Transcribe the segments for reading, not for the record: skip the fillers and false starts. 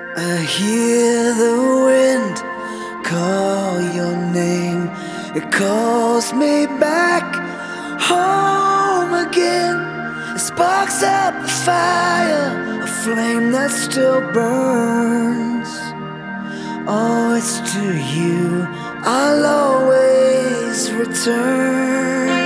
I hear the wind call your name. It calls me back home again. It sparks up the fire, a flame that still burns. Oh, it's to you I'll always return.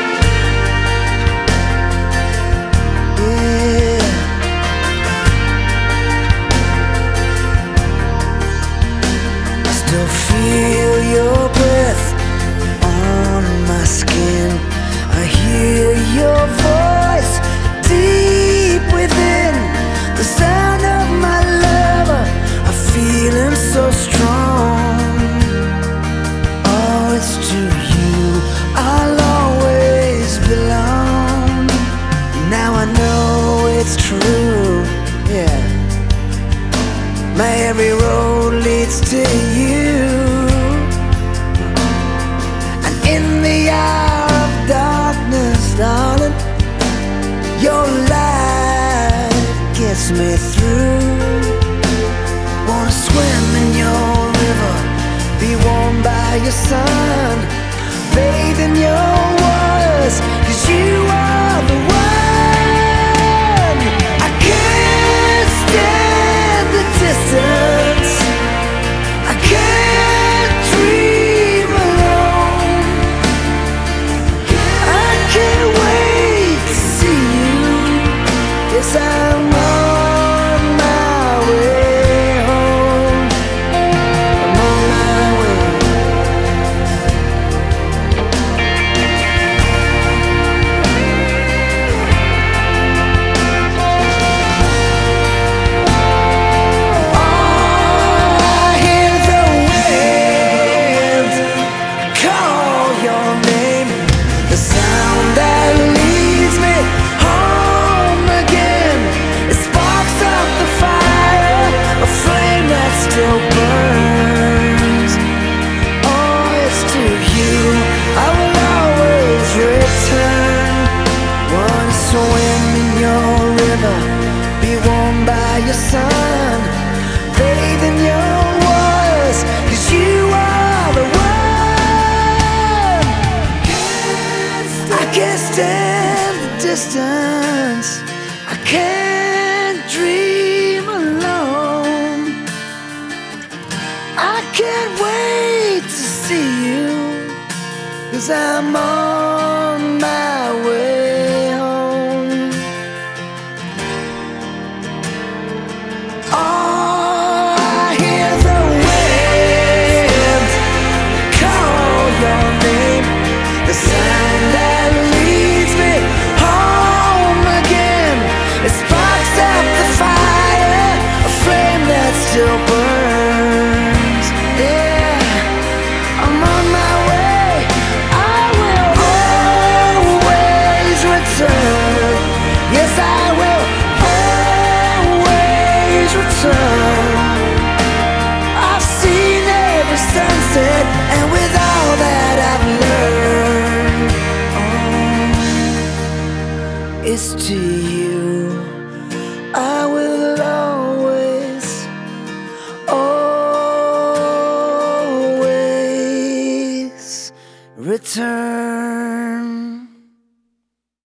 Feel your breath on my skin. I hear your voice deep within. The sound of my lover, I feel him so strong. Oh, it's to you I'll always belong. Now I know it's true, yeah. My every road leads to you. And in the hour of darkness, darling, your light gets me through. Wanna swim in your river, be warmed by your sun, bathe in your waters, 'cause you are the one. I can't stand the distance, I can't dream alone. I can't wait to see you. Yes, I'm on my way home. I'm on my way. Still burns. Oh, it's to you I will always return. Wanna swim in your river, be warmed by your sun, bathe in your waters, 'cause you are the one. I can't stand the distance, I can't dream alone. I can't wait to see you, 'cause I'm on my way home. Oh, I hear the wind call your name, the sound that leads me home again. It sparks up the fire, a flame that still burns. I'm on my way, I will always return. Yes, I will always return. I've seen every sunset, and with all that I've learned, oh, it's to you